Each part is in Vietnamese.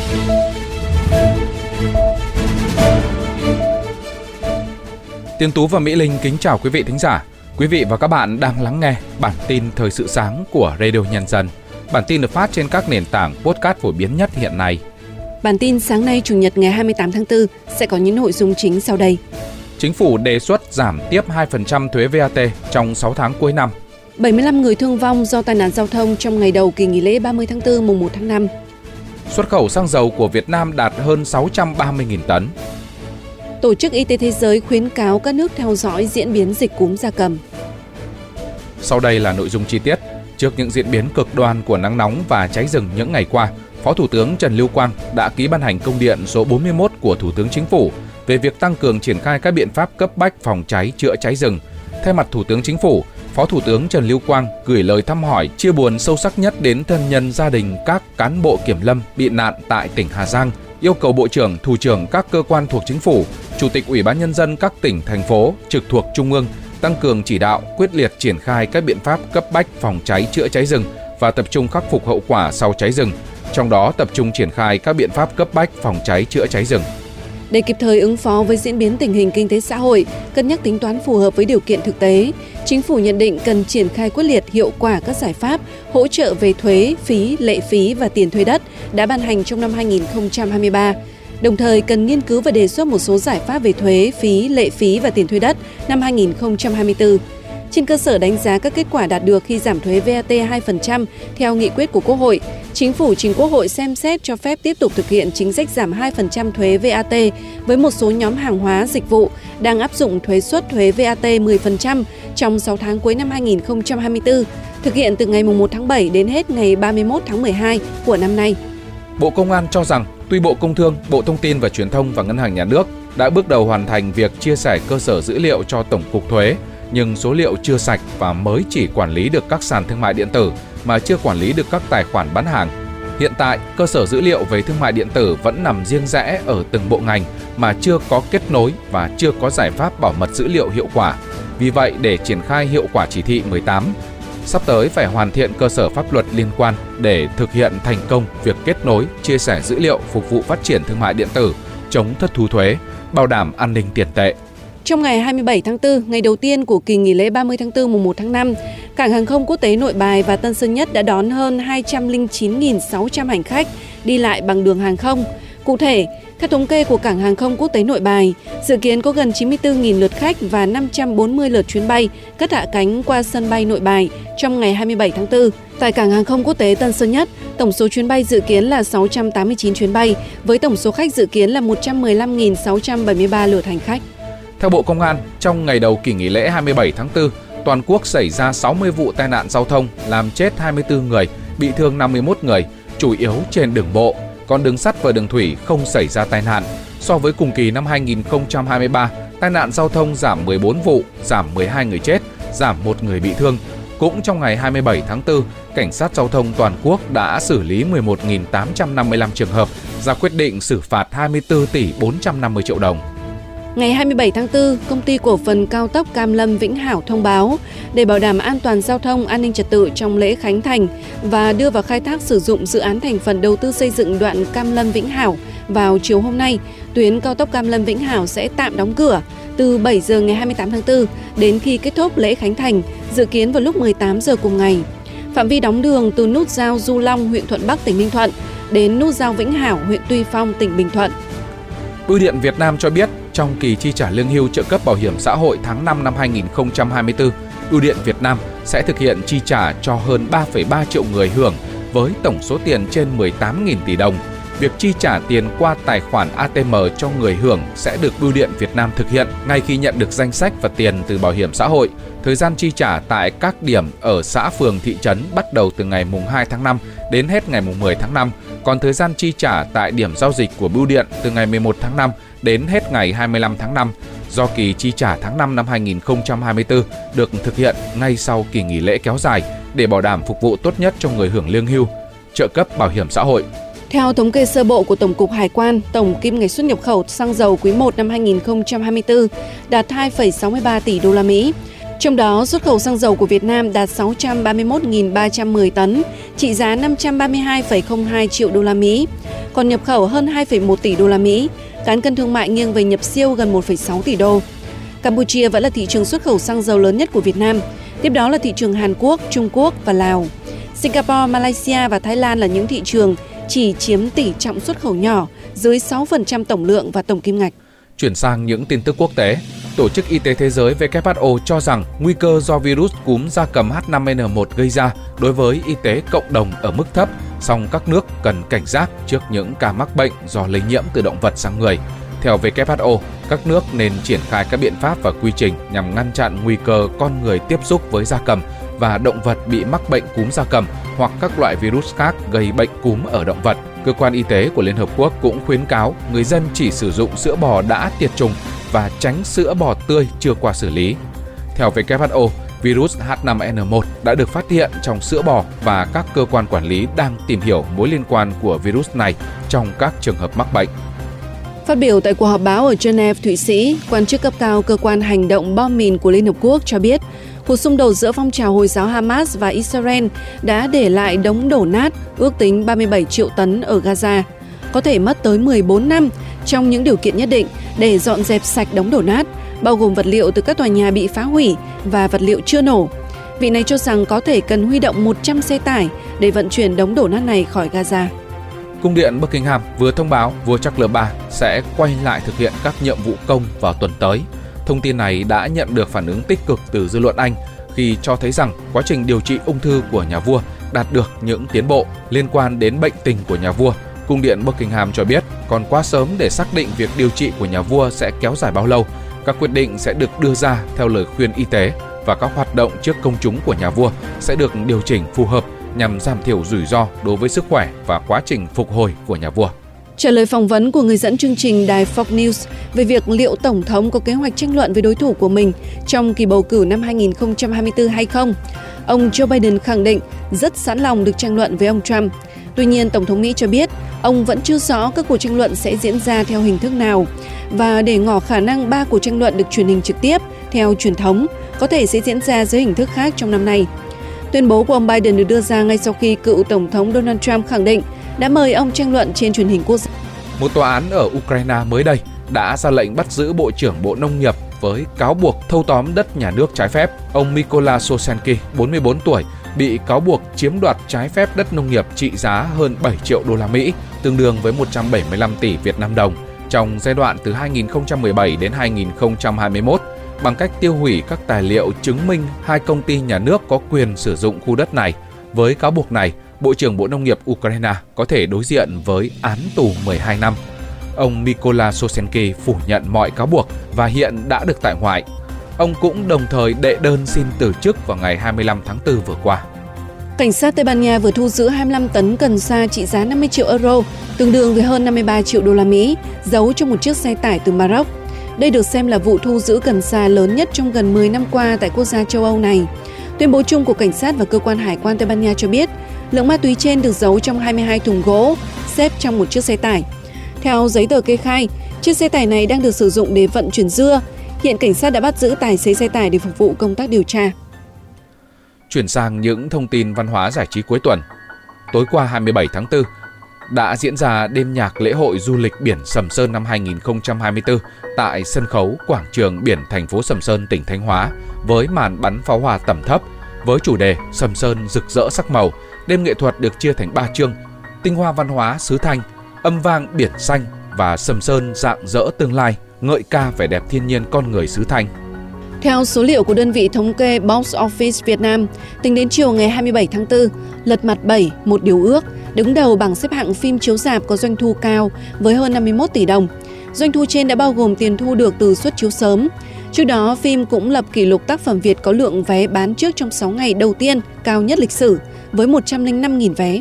Tiến Tú và Mỹ Linh kính chào quý vị thính giả. Quý vị và các bạn đang lắng nghe bản tin Thời sự sáng của Radio Nhân dân. Bản tin được phát trên các nền tảng podcast phổ biến nhất hiện nay. Bản tin sáng nay Chủ nhật ngày 28 tháng 4 sẽ có những nội dung chính sau đây. Chính phủ đề xuất giảm tiếp 2% thuế VAT trong 6 tháng cuối năm. 75 người thương vong do tai nạn giao thông trong ngày đầu kỳ nghỉ lễ 30 tháng 4 mùng 1 tháng 5. Xuất khẩu xăng dầu của Việt Nam đạt hơn 630.000 tấn. Tổ chức Y tế Thế giới khuyến cáo các nước theo dõi diễn biến dịch cúm gia cầm. Sau đây là nội dung chi tiết. Trước những diễn biến cực đoan của nắng nóng và cháy rừng những ngày qua, Phó Thủ tướng Trần Lưu Quang đã ký ban hành công điện số 41 của Thủ tướng Chính phủ về việc tăng cường triển khai các biện pháp cấp bách phòng cháy chữa cháy rừng. Thay mặt Thủ tướng Chính phủ, Phó Thủ tướng Trần Lưu Quang gửi lời thăm hỏi, chia buồn sâu sắc nhất đến thân nhân gia đình các cán bộ kiểm lâm bị nạn tại tỉnh Hà Giang, yêu cầu Bộ trưởng, Thủ trưởng các cơ quan thuộc Chính phủ, Chủ tịch Ủy ban Nhân dân các tỉnh, thành phố trực thuộc Trung ương tăng cường chỉ đạo, quyết liệt triển khai các biện pháp cấp bách phòng cháy chữa cháy rừng và tập trung khắc phục hậu quả sau cháy rừng, trong đó tập trung triển khai các biện pháp cấp bách phòng cháy chữa cháy rừng. Để kịp thời ứng phó với diễn biến tình hình kinh tế xã hội, cân nhắc tính toán phù hợp với điều kiện thực tế, Chính phủ nhận định cần triển khai quyết liệt hiệu quả các giải pháp hỗ trợ về thuế, phí, lệ phí và tiền thuê đất đã ban hành trong năm 2023. Đồng thời cần nghiên cứu và đề xuất một số giải pháp về thuế, phí, lệ phí và tiền thuê đất năm 2024. Trên cơ sở đánh giá các kết quả đạt được khi giảm thuế VAT 2% theo nghị quyết của Quốc hội, Chính phủ trình Quốc hội xem xét cho phép tiếp tục thực hiện chính sách giảm 2% thuế VAT với một số nhóm hàng hóa, dịch vụ đang áp dụng thuế suất thuế VAT 10% trong 6 tháng cuối năm 2024, thực hiện từ ngày 1 tháng 7 đến hết ngày 31 tháng 12 của năm nay. Bộ Công an cho rằng, tuy Bộ Công Thương, Bộ Thông tin và Truyền thông và Ngân hàng Nhà nước đã bước đầu hoàn thành việc chia sẻ cơ sở dữ liệu cho Tổng cục Thuế, nhưng số liệu chưa sạch và mới chỉ quản lý được các sàn thương mại điện tử mà chưa quản lý được các tài khoản bán hàng. Hiện tại, cơ sở dữ liệu về thương mại điện tử vẫn nằm riêng rẽ ở từng bộ ngành mà chưa có kết nối và chưa có giải pháp bảo mật dữ liệu hiệu quả. Vì vậy, để triển khai hiệu quả chỉ thị 18, sắp tới phải hoàn thiện cơ sở pháp luật liên quan để thực hiện thành công việc kết nối, chia sẻ dữ liệu phục vụ phát triển thương mại điện tử, chống thất thu thuế, bảo đảm an ninh tiền tệ. Trong ngày 27 tháng 4, ngày đầu tiên của kỳ nghỉ lễ 30 tháng 4 mùng 1 tháng 5, Cảng hàng không quốc tế Nội Bài và Tân Sơn Nhất đã đón hơn 209.600 hành khách đi lại bằng đường hàng không. Cụ thể, theo thống kê của Cảng hàng không quốc tế Nội Bài, dự kiến có gần 94.000 lượt khách và 540 lượt chuyến bay cất hạ cánh qua sân bay Nội Bài trong ngày 27 tháng 4. Tại Cảng hàng không quốc tế Tân Sơn Nhất, tổng số chuyến bay dự kiến là 689 chuyến bay, với tổng số khách dự kiến là 115.673 lượt hành khách. Theo Bộ Công an, trong ngày đầu kỳ nghỉ lễ 27 tháng 4, toàn quốc xảy ra 60 vụ tai nạn giao thông, làm chết 24 người, bị thương 51 người, chủ yếu trên đường bộ, còn đường sắt và đường thủy không xảy ra tai nạn. So với cùng kỳ năm 2023, tai nạn giao thông giảm 14 vụ, giảm 12 người chết, giảm 1 người bị thương. Cũng trong ngày 27 tháng 4, Cảnh sát Giao thông toàn quốc đã xử lý 11.855 trường hợp, ra quyết định xử phạt 24 tỷ 450 triệu đồng. Ngày 27 tháng 4, Công ty Cổ phần Cao tốc Cam Lâm Vĩnh Hảo thông báo, để bảo đảm an toàn giao thông, an ninh trật tự trong lễ khánh thành và đưa vào khai thác sử dụng dự án thành phần đầu tư xây dựng đoạn Cam Lâm Vĩnh Hảo, vào chiều hôm nay, tuyến cao tốc Cam Lâm Vĩnh Hảo sẽ tạm đóng cửa từ 7 giờ ngày 28 tháng 4 đến khi kết thúc lễ khánh thành, dự kiến vào lúc 18 giờ cùng ngày. Phạm vi đóng đường từ nút giao Du Long, huyện Thuận Bắc, tỉnh Ninh Thuận đến nút giao Vĩnh Hảo, huyện Tuy Phong, tỉnh Bình Thuận. Bưu điện Việt Nam cho biết, trong kỳ chi trả lương hưu trợ cấp bảo hiểm xã hội tháng 5 năm 2024, Bưu điện Việt Nam sẽ thực hiện chi trả cho hơn 3,3 triệu người hưởng với tổng số tiền trên 18.000 tỷ đồng. Việc chi trả tiền qua tài khoản ATM cho người hưởng sẽ được Bưu điện Việt Nam thực hiện ngay khi nhận được danh sách và tiền từ bảo hiểm xã hội. Thời gian chi trả tại các điểm ở xã, phường, thị trấn bắt đầu từ ngày mùng 2 tháng 5 đến hết ngày mùng 10 tháng 5, còn thời gian chi trả tại điểm giao dịch của Bưu điện từ ngày 11 tháng 5 đến hết ngày 25 tháng 5. Do kỳ chi trả tháng 5 năm 2024 được thực hiện ngay sau kỳ nghỉ lễ kéo dài để bảo đảm phục vụ tốt nhất cho người hưởng lương hưu, trợ cấp bảo hiểm xã hội. Theo thống kê sơ bộ của Tổng cục Hải quan, tổng kim ngạch xuất nhập khẩu xăng dầu quý 1 năm 2024 đạt 2,63 tỷ đô la Mỹ. Trong đó, xuất khẩu xăng dầu của Việt Nam đạt 631.310 tấn, trị giá 532,02 triệu đô la Mỹ, còn nhập khẩu hơn 2,1 tỷ đô la Mỹ, cán cân thương mại nghiêng về nhập siêu gần 1,6 tỷ đô. Campuchia vẫn là thị trường xuất khẩu xăng dầu lớn nhất của Việt Nam, tiếp đó là thị trường Hàn Quốc, Trung Quốc và Lào. Singapore, Malaysia và Thái Lan là những thị trường chỉ chiếm tỷ trọng xuất khẩu nhỏ, dưới 6% tổng lượng và tổng kim ngạch. Chuyển sang những tin tức quốc tế, Tổ chức Y tế Thế giới WHO cho rằng nguy cơ do virus cúm gia cầm H5N1 gây ra đối với y tế cộng đồng ở mức thấp, song các nước cần cảnh giác trước những ca mắc bệnh do lây nhiễm từ động vật sang người. Theo WHO, các nước nên triển khai các biện pháp và quy trình nhằm ngăn chặn nguy cơ con người tiếp xúc với gia cầm và động vật bị mắc bệnh cúm gia cầm hoặc các loại virus khác gây bệnh cúm ở động vật. Cơ quan y tế của Liên Hợp Quốc cũng khuyến cáo người dân chỉ sử dụng sữa bò đã tiệt trùng và tránh sữa bò tươi chưa qua xử lý. Theo WHO, virus H5N1 đã được phát hiện trong sữa bò và các cơ quan quản lý đang tìm hiểu mối liên quan của virus này trong các trường hợp mắc bệnh. Phát biểu tại cuộc họp báo ở Geneva, Thụy Sĩ, quan chức cấp cao cơ quan hành động bom mìn của Liên Hợp Quốc cho biết cuộc xung đột giữa phong trào Hồi giáo Hamas và Israel đã để lại đống đổ nát ước tính 37 triệu tấn ở Gaza. Có thể mất tới 14 năm trong những điều kiện nhất định để dọn dẹp sạch đống đổ nát, bao gồm vật liệu từ các tòa nhà bị phá hủy và vật liệu chưa nổ. Vị này cho rằng có thể cần huy động 100 xe tải để vận chuyển đống đổ nát này khỏi Gaza. Cung điện Buckingham vừa thông báo vua Charles III sẽ quay lại thực hiện các nhiệm vụ công vào tuần tới. Thông tin này đã nhận được phản ứng tích cực từ dư luận Anh khi cho thấy rằng quá trình điều trị ung thư của nhà vua đạt được những tiến bộ liên quan đến bệnh tình của nhà vua. Cung điện Buckingham cho biết còn quá sớm để xác định việc điều trị của nhà vua sẽ kéo dài bao lâu. Các quyết định sẽ được đưa ra theo lời khuyên y tế và các hoạt động trước công chúng của nhà vua sẽ được điều chỉnh phù hợp nhằm giảm thiểu rủi ro đối với sức khỏe và quá trình phục hồi của nhà vua. Trả lời phỏng vấn của người dẫn chương trình đài Fox News về việc liệu Tổng thống có kế hoạch tranh luận với đối thủ của mình trong kỳ bầu cử năm 2024 hay không, ông Joe Biden khẳng định rất sẵn lòng được tranh luận với ông Trump. Tuy nhiên, Tổng thống Mỹ cho biết ông vẫn chưa rõ các cuộc tranh luận sẽ diễn ra theo hình thức nào và để ngỏ khả năng 3 cuộc tranh luận được truyền hình trực tiếp theo truyền thống có thể sẽ diễn ra dưới hình thức khác trong năm nay. Tuyên bố của ông Biden được đưa ra ngay sau khi cựu Tổng thống Donald Trump khẳng định đã mời ông tranh luận trên truyền hình quốc gia. Một tòa án ở Ukraine mới đây đã ra lệnh bắt giữ Bộ trưởng Bộ Nông nghiệp với cáo buộc thâu tóm đất nhà nước trái phép. Ông Mykola Soshenki, 44 tuổi, bị cáo buộc chiếm đoạt trái phép đất nông nghiệp trị giá hơn 7 triệu đô la Mỹ, tương đương với 175 tỷ Việt Nam đồng, trong giai đoạn từ 2017 đến 2021, bằng cách tiêu hủy các tài liệu chứng minh 2 công ty nhà nước có quyền sử dụng khu đất này. Với cáo buộc này, Bộ trưởng Bộ Nông nghiệp Ukraine có thể đối diện với án tù 12 năm. Ông Mykola Soshenki phủ nhận mọi cáo buộc và hiện đã được tại ngoại. Ông cũng đồng thời đệ đơn xin từ chức vào ngày 25 tháng 4 vừa qua. Cảnh sát Tây Ban Nha vừa thu giữ 25 tấn cần sa trị giá 50 triệu euro, tương đương với hơn 53 triệu đô la Mỹ, giấu trong một chiếc xe tải từ Maroc. Đây được xem là vụ thu giữ cần sa lớn nhất trong gần 10 năm qua tại quốc gia châu Âu này. Tuyên bố chung của cảnh sát và cơ quan hải quan Tây Ban Nha cho biết, lượng ma túy trên được giấu trong 22 thùng gỗ, xếp trong một chiếc xe tải. Theo giấy tờ kê khai, chiếc xe tải này đang được sử dụng để vận chuyển dưa. Hiện cảnh sát đã bắt giữ tài xế xe tải để phục vụ công tác điều tra. Chuyển sang những thông tin văn hóa giải trí cuối tuần. Tối qua 27 tháng 4, đã diễn ra đêm nhạc lễ hội du lịch biển Sầm Sơn năm 2024 tại sân khấu quảng trường biển thành phố Sầm Sơn, tỉnh Thanh Hóa, với màn bắn pháo hoa tầm thấp. Với chủ đề Sầm Sơn rực rỡ sắc màu, đêm nghệ thuật được chia thành 3 chương: tinh hoa văn hóa xứ Thanh, âm vang biển xanh và Sầm Sơn rạng rỡ tương lai, ngợi ca vẻ đẹp thiên nhiên con người xứ Thanh. Theo số liệu của đơn vị thống kê Box Office Việt Nam, tính đến chiều ngày 27 tháng 4, Lật Mặt 7, Một Điều Ước đứng đầu bảng xếp hạng phim chiếu rạp có doanh thu cao với hơn 51 tỷ đồng. Doanh thu trên đã bao gồm tiền thu được từ suất chiếu sớm. Trước đó, phim cũng lập kỷ lục tác phẩm Việt có lượng vé bán trước trong 6 ngày đầu tiên cao nhất lịch sử với 105.000 vé.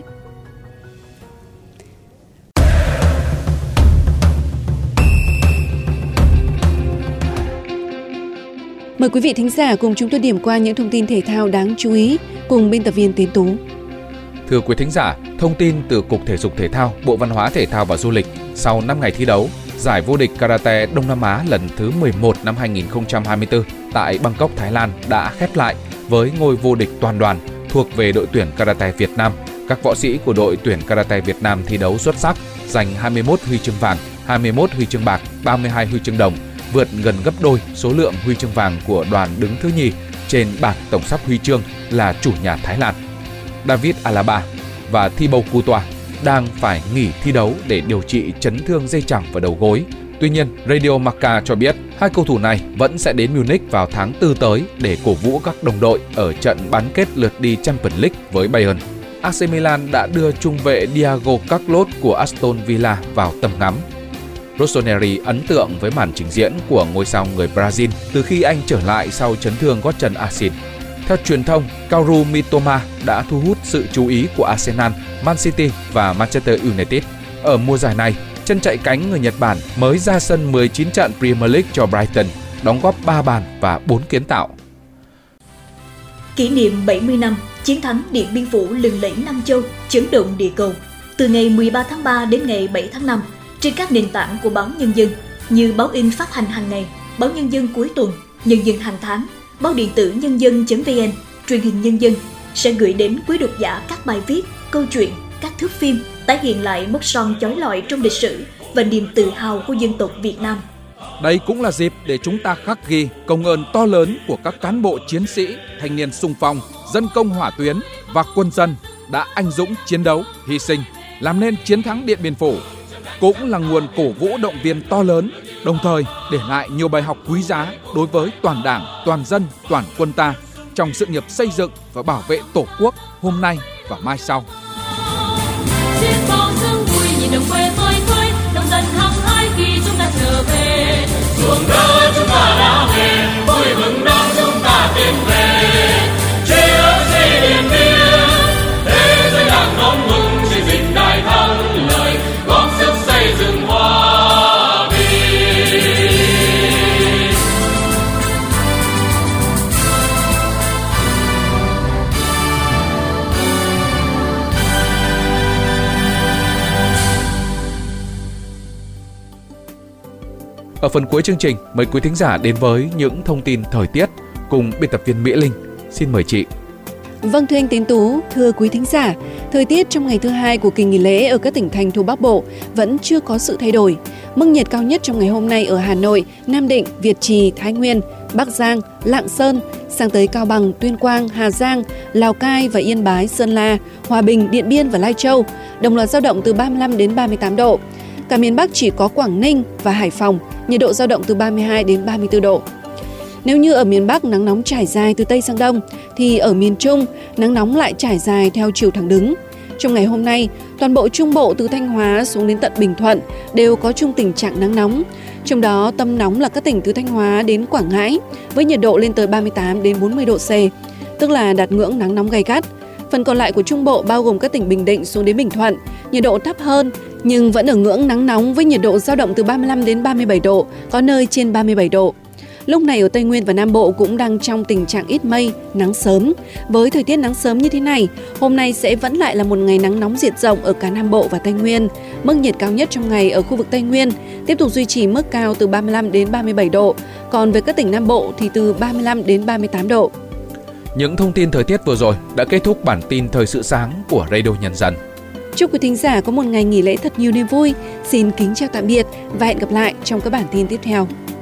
Mời quý vị thính giả cùng chúng tôi điểm qua những thông tin thể thao đáng chú ý cùng biên tập viên Tiến Tú. Thưa quý thính giả, thông tin từ Cục Thể dục Thể thao, Bộ Văn hóa Thể thao và Du lịch, sau 5 ngày thi đấu, giải vô địch karate Đông Nam Á lần thứ 11 năm 2024 tại Bangkok, Thái Lan đã khép lại với ngôi vô địch toàn đoàn thuộc về đội tuyển karate Việt Nam. Các võ sĩ của đội tuyển karate Việt Nam thi đấu xuất sắc, giành 21 huy chương vàng, 21 huy chương bạc, 32 huy chương đồng, vượt gần gấp đôi số lượng huy chương vàng của đoàn đứng thứ nhì trên bảng tổng sắp huy chương là chủ nhà Thái Lan. David Alaba và Thibaut Courtois đang phải nghỉ thi đấu để điều trị chấn thương dây chằng và đầu gối. Tuy nhiên, Radio Marca cho biết hai cầu thủ này vẫn sẽ đến Munich vào tháng 4 tới để cổ vũ các đồng đội ở trận bán kết lượt đi Champions League với Bayern. AC Milan đã đưa trung vệ Diego Carlos của Aston Villa vào tầm ngắm. Rossoneri ấn tượng với màn trình diễn của ngôi sao người Brazil từ khi anh trở lại sau chấn thương gót chân Asin. Theo truyền thông, Kaoru Mitoma đã thu hút sự chú ý của Arsenal, Man City và Manchester United. Ở mùa giải này, chân chạy cánh người Nhật Bản mới ra sân 19 trận Premier League cho Brighton, đóng góp 3 bàn và 4 kiến tạo. Kỷ niệm 70 năm chiến thắng Điện Biên Phủ lừng lẫy Nam Châu, chấn động địa cầu. Từ ngày 13 tháng 3 đến ngày 7 tháng 5, trên các nền tảng của báo Nhân dân như báo in phát hành hàng ngày, báo Nhân dân cuối tuần, Nhân dân hàng tháng, báo điện tử nhân dân.vn, truyền hình Nhân dân sẽ gửi đến quý độc giả các bài viết, câu chuyện, các thước phim tái hiện lại mốc son chói lọi trong lịch sử và niềm tự hào của dân tộc Việt Nam. Đây cũng là dịp để chúng ta khắc ghi công ơn to lớn của các cán bộ chiến sĩ, thanh niên xung phong, dân công hỏa tuyến và quân dân đã anh dũng chiến đấu, hy sinh, làm nên chiến thắng Điện Biên Phủ. Cũng là nguồn cổ vũ động viên to lớn, đồng thời để lại nhiều bài học quý giá đối với toàn Đảng, toàn dân, toàn quân ta trong sự nghiệp xây dựng và bảo vệ Tổ quốc hôm nay và mai sau. Ruộng đất chúng ta đã về, vui mừng đón chúng ta tiến về. Tri ân xây Điện Biên, thế giới đang đón mừng chiến dịch đại thắng lợi, góp sức xây dựng hòa bình. Ở phần cuối chương trình, mời quý thính giả đến với những thông tin thời tiết cùng biên tập viên Mỹ Linh. Xin mời chị. Vâng, thưa anh Tín Tú, thưa quý thính giả, thời tiết trong ngày thứ hai của kỳ nghỉ lễ ở các tỉnh thành thuộc Bắc Bộ vẫn chưa có sự thay đổi. Mức nhiệt cao nhất trong ngày hôm nay ở Hà Nội, Nam Định, Việt Trì, Thái Nguyên, Bắc Giang, Lạng Sơn, sang tới Cao Bằng, Tuyên Quang, Hà Giang, Lào Cai và Yên Bái, Sơn La, Hòa Bình, Điện Biên và Lai Châu đồng loạt dao động từ 35 đến 38 độ. Cả miền Bắc chỉ có Quảng Ninh và Hải Phòng, nhiệt độ dao động từ 32 đến 34 độ. Nếu như ở miền Bắc nắng nóng trải dài từ Tây sang Đông, thì ở miền Trung nắng nóng lại trải dài theo chiều thẳng đứng. Trong ngày hôm nay, toàn bộ Trung Bộ từ Thanh Hóa xuống đến tận Bình Thuận đều có chung tình trạng nắng nóng. Trong đó tâm nóng là các tỉnh từ Thanh Hóa đến Quảng Ngãi với nhiệt độ lên tới 38 đến 40 độ C, tức là đạt ngưỡng nắng nóng gay gắt. Phần còn lại của Trung Bộ bao gồm các tỉnh Bình Định xuống đến Bình Thuận, nhiệt độ thấp hơn nhưng vẫn ở ngưỡng nắng nóng với nhiệt độ dao động từ 35 đến 37 độ, có nơi trên 37 độ. Lúc này ở Tây Nguyên và Nam Bộ cũng đang trong tình trạng ít mây, nắng sớm. Với thời tiết nắng sớm như thế này, hôm nay sẽ vẫn lại là một ngày nắng nóng diện rộng ở cả Nam Bộ và Tây Nguyên. Mức nhiệt cao nhất trong ngày ở khu vực Tây Nguyên tiếp tục duy trì mức cao từ 35 đến 37 độ, còn với các tỉnh Nam Bộ thì từ 35 đến 38 độ. Những thông tin thời tiết vừa rồi đã kết thúc bản tin Thời sự sáng của Radio Nhân dân. Chúc quý thính giả có một ngày nghỉ lễ thật nhiều niềm vui. Xin kính chào tạm biệt và hẹn gặp lại trong các bản tin tiếp theo.